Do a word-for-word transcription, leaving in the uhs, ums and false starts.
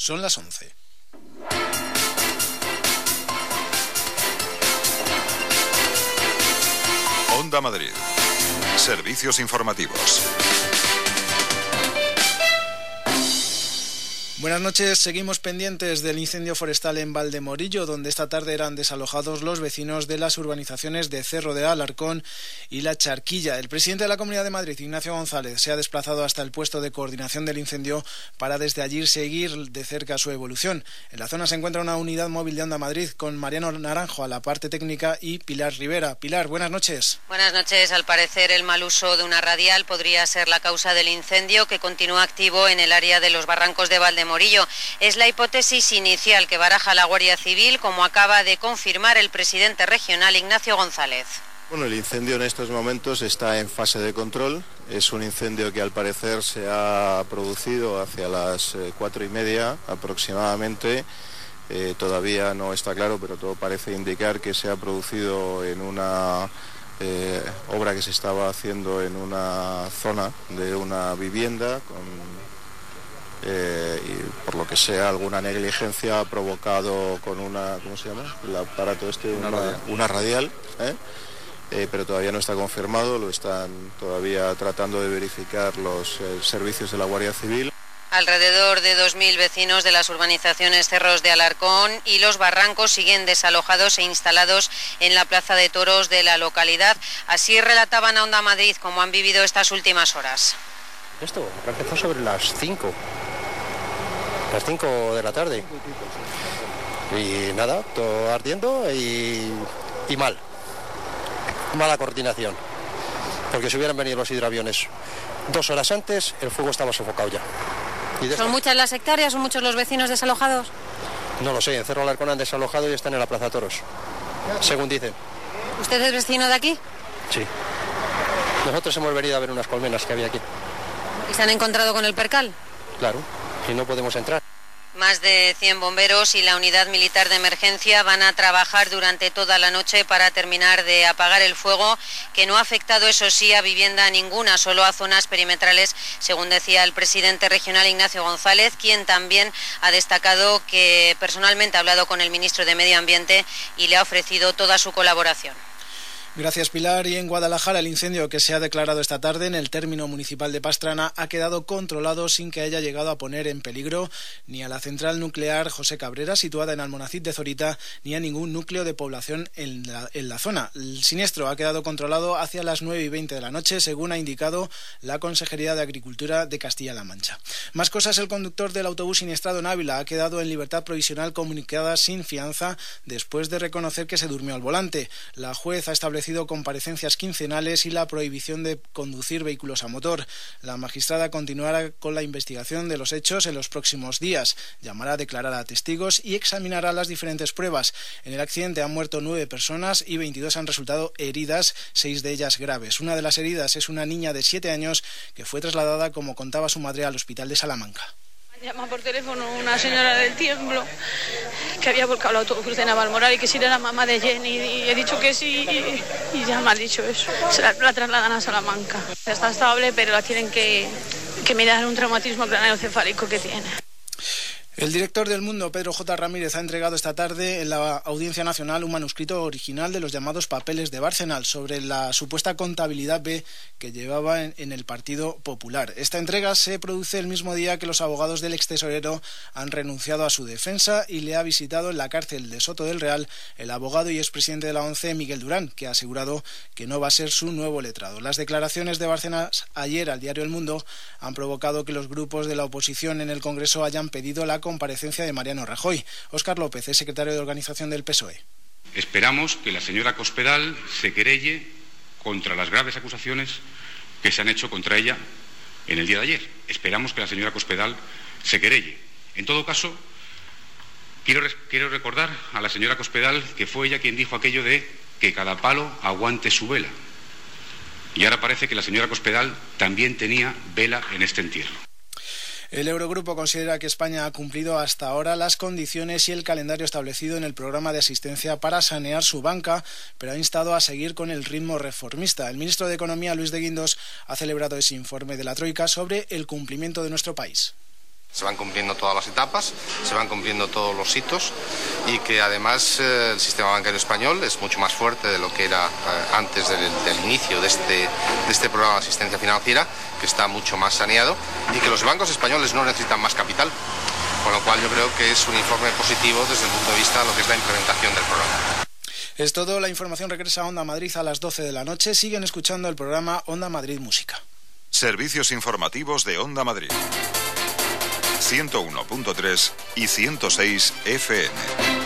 Son las once. Onda Madrid. Servicios informativos. Buenas noches, seguimos pendientes del incendio forestal en Valdemorillo, donde esta tarde eran desalojados los vecinos de las urbanizaciones de Cerro de Alarcón y La Charquilla. El presidente de la Comunidad de Madrid, Ignacio González, se ha desplazado hasta el puesto de coordinación del incendio para desde allí seguir de cerca su evolución. En la zona se encuentra una unidad móvil de Onda Madrid con Mariano Naranjo a la parte técnica y Pilar Rivera. Pilar, buenas noches. Buenas noches. Al parecer, el mal uso de una radial podría ser la causa del incendio, que continúa activo en el área de los barrancos de Valdemorillo. Es la hipótesis inicial que baraja la Guardia Civil, como acaba de confirmar el presidente regional Ignacio González. Bueno, el incendio en estos momentos está en fase de control. Es un incendio que al parecer se ha producido hacia las eh, cuatro y media aproximadamente. Eh, todavía no está claro, pero todo parece indicar que se ha producido en una eh, obra que se estaba haciendo en una zona de una vivienda con... Eh, y por lo que sea alguna negligencia ha provocado con una, ¿cómo se llama? El aparato este, una, una radial, una radial ¿eh? Eh, pero todavía no está confirmado, lo están todavía tratando de verificar los eh, servicios de la Guardia Civil. Alrededor de dos mil vecinos de las urbanizaciones Cerros de Alarcón y Los Barrancos siguen desalojados e instalados en la plaza de toros de la localidad. Así relataban a Onda Madrid cómo han vivido estas últimas horas. Esto empezó sobre las cinco, las cinco de la tarde. Y nada, todo ardiendo y, y mal. Mala coordinación. Porque si hubieran venido los hidroaviones dos horas antes, el fuego estaba sofocado ya. ¿Y ¿Son muchas las hectáreas? ¿Son muchos los vecinos desalojados? No lo sé, en Cerro Alarcón han desalojado y están en la Plaza Toros, según dicen. ¿Usted es vecino de aquí? Sí. Nosotros hemos venido a ver unas colmenas que había aquí. ¿Y se han encontrado con el percal? Claro, y no podemos entrar. Más de cien bomberos y la unidad militar de emergencia van a trabajar durante toda la noche para terminar de apagar el fuego, que no ha afectado, eso sí, a vivienda ninguna, solo a zonas perimetrales, según decía el presidente regional Ignacio González, quien también ha destacado que personalmente ha hablado con el ministro de Medio Ambiente y le ha ofrecido toda su colaboración. Gracias, Pilar. Y en Guadalajara, el incendio que se ha declarado esta tarde en el término municipal de Pastrana ha quedado controlado sin que haya llegado a poner en peligro ni a la central nuclear José Cabrera, situada en Almonacid de Zorita, ni a ningún núcleo de población en la, en la zona. El siniestro ha quedado controlado hacia las nueve y veinte de la noche, según ha indicado la Consejería de Agricultura de Castilla-La Mancha. Más cosas, el conductor del autobús siniestrado en Ávila ha quedado en libertad provisional comunicada sin fianza después de reconocer que se durmió al volante. La juez ha establecido comparecencias quincenales y la prohibición de conducir vehículos a motor. La magistrada continuará con la investigación de los hechos en los próximos días. Llamará a declarar a testigos y examinará las diferentes pruebas. En el accidente han muerto nueve personas y veintidós han resultado heridas, seis de ellas graves. Una de las heridas es una niña de siete años que fue trasladada, como contaba su madre, al hospital de Salamanca. Llama por teléfono una señora del Tiemblo que había volcado el autobús de Navalmoral y que si era la mamá de Jenny, y he dicho que sí y, y ya me ha dicho eso. Se la, la trasladan a Salamanca. Está estable, pero la tienen que, que mirar un traumatismo craneoencefálico que tiene. El director del Mundo, Pedro J. Ramírez, ha entregado esta tarde en la Audiencia Nacional un manuscrito original de los llamados papeles de Bárcenas sobre la supuesta contabilidad B que llevaba en, en el Partido Popular. Esta entrega se produce el mismo día que los abogados del extesorero han renunciado a su defensa y le ha visitado en la cárcel de Soto del Real el abogado y expresidente de la ONCE, Miguel Durán, que ha asegurado que no va a ser su nuevo letrado. Las declaraciones de Bárcenas ayer al diario El Mundo han provocado que los grupos de la oposición en el Congreso hayan pedido la comparecencia de Mariano Rajoy. Óscar López es secretario de organización del P S O E. Esperamos que la señora Cospedal se querelle contra las graves acusaciones que se han hecho contra ella en el día de ayer. Esperamos que la señora Cospedal se querelle. En todo caso, quiero, quiero recordar a la señora Cospedal que fue ella quien dijo aquello de que cada palo aguante su vela. Y ahora parece que la señora Cospedal también tenía vela en este entierro. El Eurogrupo considera que España ha cumplido hasta ahora las condiciones y el calendario establecido en el programa de asistencia para sanear su banca, pero ha instado a seguir con el ritmo reformista. El ministro de Economía, Luis de Guindos, ha celebrado ese informe de la Troika sobre el cumplimiento de nuestro país. Se van cumpliendo todas las etapas, se van cumpliendo todos los hitos y que además eh, el sistema bancario español es mucho más fuerte de lo que era eh, antes del, del inicio de este, de este programa de asistencia financiera, que está mucho más saneado y que los bancos españoles no necesitan más capital, con lo cual yo creo que es un informe positivo desde el punto de vista de lo que es la implementación del programa. Es todo, la información regresa a Onda Madrid a las doce de la noche. Siguen escuchando el programa Onda Madrid Música. Servicios informativos de Onda Madrid. ciento uno punto tres y ciento seis F M.